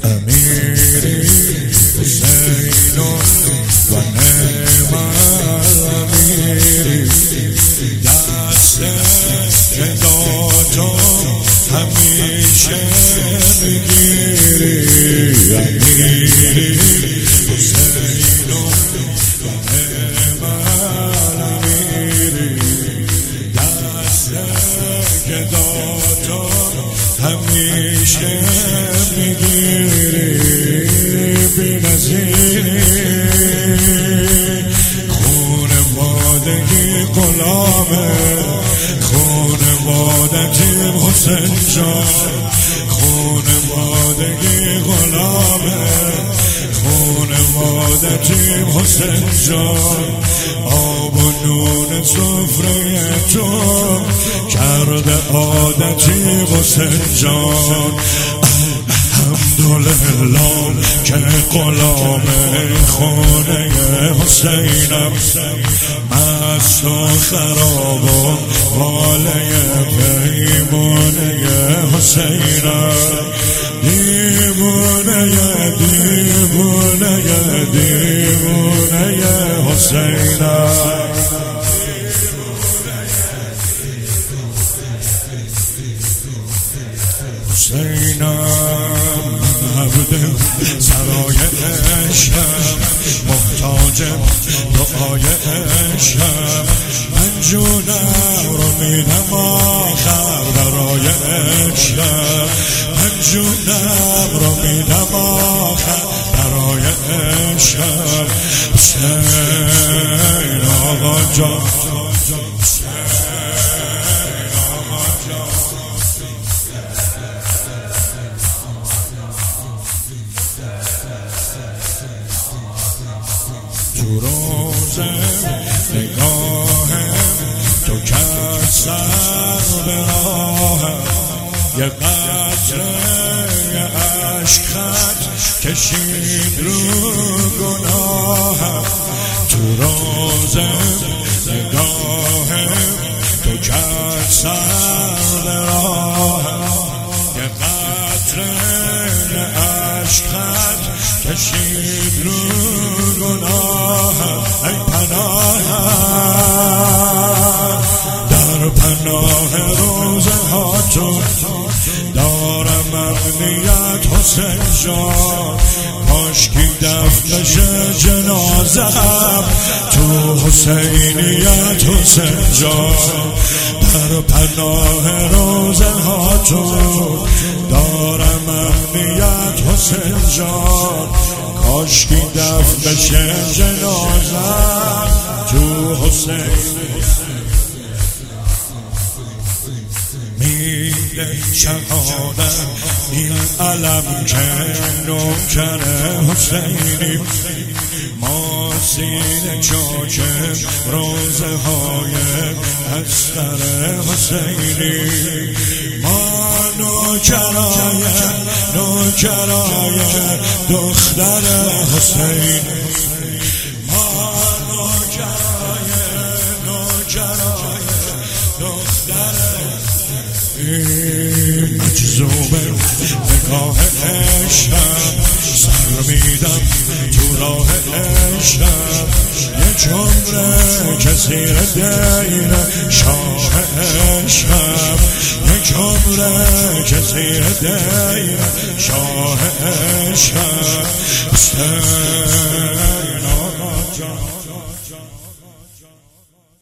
امیری حسین و نعم امیری دست جداتو همیشه میگیری امیری حسین و نعم امیری دست جداتو همیشه میگیری بی‌نظیری خونوادگی غلامه خونوادگیم حسین جان خونوادگی غلامه خونوادگیم حسین جان آب و نون سفره تو کرده عادتی حسین جان الحمدلله که غلام خونه حسینم مست و خراب و واله پیمانه حسینم دیوانه دیوانه دیوانه حسینم حسینم عبد سرای عشقم محتاج دعای عشقم من جونم رو میدم آخر برای عشقم من جونم رو میدم آخر برای عشقم حسین آقا جان تو روزه نگاهم تو کرد سر به راهم یه قطره عشق خط کشید رو گناهم تو روزه نگاهم تو کرد سر به راهم یه قطره عشق خط کشید رو گناهم ای پناهم در پناه روزه ها تو دارم امنیت حسین جان کاشکی دفنش جنازم تو حسینیت حسین جان در پناه روزه ها تو دارم امنیت حسین جان کاشکی دفن بشه جنازم تو حسین میده شهادت این علم که نوکر حسینی ما سینه چاکر روزه های استر حسینی ما نوکرای دختر حسین ما نوکرای دختر مجذوب نگاه عشقم سر میدم تو راه عشقم یه جمره که زیر دیر شاه عشقم یه جمره که زیر دیر شاه عشقم حسین آقا جان